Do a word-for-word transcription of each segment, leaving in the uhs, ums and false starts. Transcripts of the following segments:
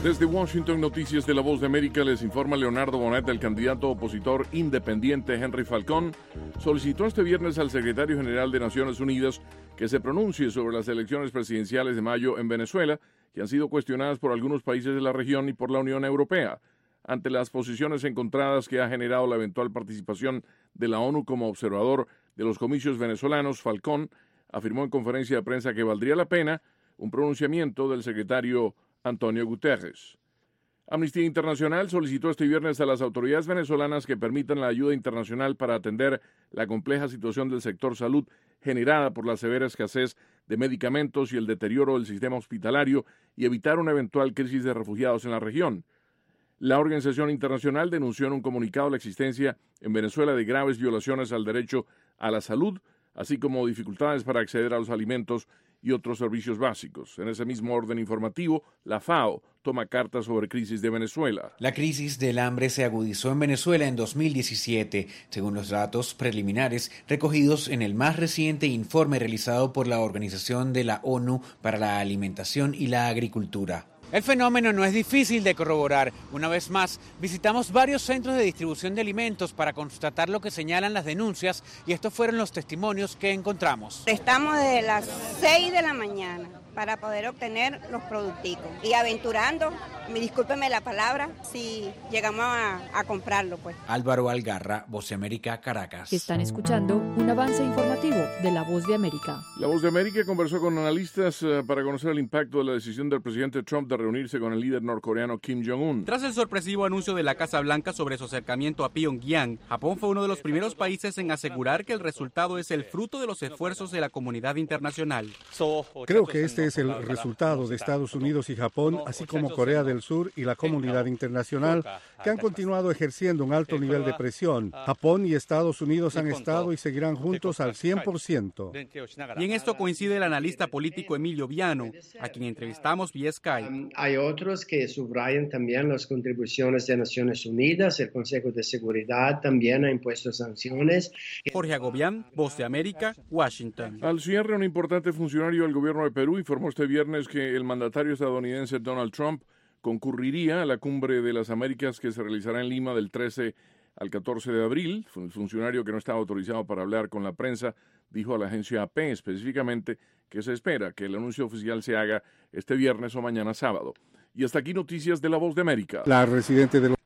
Desde Washington, Noticias de La Voz de América, les informa Leonardo Bonet. El candidato opositor independiente Henry Falcón solicitó este viernes al secretario general de Naciones Unidas que se pronuncie sobre las elecciones presidenciales de mayo en Venezuela, que han sido cuestionadas por algunos países de la región y por la Unión Europea. Ante las posiciones encontradas que ha generado la eventual participación de la ONU como observador de los comicios venezolanos, Falcón afirmó en conferencia de prensa que valdría la pena un pronunciamiento del secretario Antonio Guterres. Amnistía Internacional solicitó este viernes a las autoridades venezolanas que permitan la ayuda internacional para atender la compleja situación del sector salud generada por la severa escasez de medicamentos y el deterioro del sistema hospitalario y evitar una eventual crisis de refugiados en la región. La organización internacional denunció en un comunicado la existencia en Venezuela de graves violaciones al derecho a la salud, así como dificultades para acceder a los alimentos y otros servicios básicos. En ese mismo orden informativo, la FAO toma cartas sobre crisis de Venezuela. La crisis del hambre se agudizó en Venezuela en dos mil diecisiete, según los datos preliminares recogidos en el más reciente informe realizado por la Organización de la ONU para la Alimentación y la Agricultura. El fenómeno no es difícil de corroborar. Una vez más, visitamos varios centros de distribución de alimentos para constatar lo que señalan las denuncias y estos fueron los testimonios que encontramos. Estamos desde las seis de la mañana para poder obtener los producticos y aventurando, discúlpeme la palabra, si llegamos a, a comprarlo, pues. Álvaro Algarra, Voz de América, Caracas. Están escuchando un avance informativo de La Voz de América. La Voz de América conversó con analistas uh, para conocer el impacto de la decisión del presidente Trump de reunirse con el líder norcoreano Kim Jong-un. Tras el sorpresivo anuncio de la Casa Blanca sobre su acercamiento a Pyongyang, Japón fue uno de los primeros países en asegurar que el resultado es el fruto de los esfuerzos de la comunidad internacional. Creo que este es el resultado de Estados Unidos y Japón, así como Corea del Sur y la comunidad internacional, que han continuado ejerciendo un alto nivel de presión. Japón y Estados Unidos han estado y seguirán juntos al cien por ciento. Y en esto coincide el analista político Emilio Viano, a quien entrevistamos vía Skype. Um, hay otros que subrayan también las contribuciones de Naciones Unidas. El Consejo de Seguridad también ha impuesto sanciones. Jorge Agobián, Voz de América, Washington. Al cierre, un importante funcionario del gobierno de Perú informó este viernes que el mandatario estadounidense Donald Trump concurriría a la Cumbre de las Américas que se realizará en Lima del trece al catorce de abril. El funcionario, que no estaba autorizado para hablar con la prensa, dijo a la agencia A P específicamente que se espera que el anuncio oficial se haga este viernes o mañana sábado. Y hasta aquí noticias de La Voz de América. La residente de los...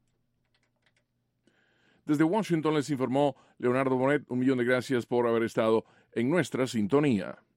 Desde Washington les informó Leonardo Bonet. Un millón de gracias por haber estado en nuestra sintonía.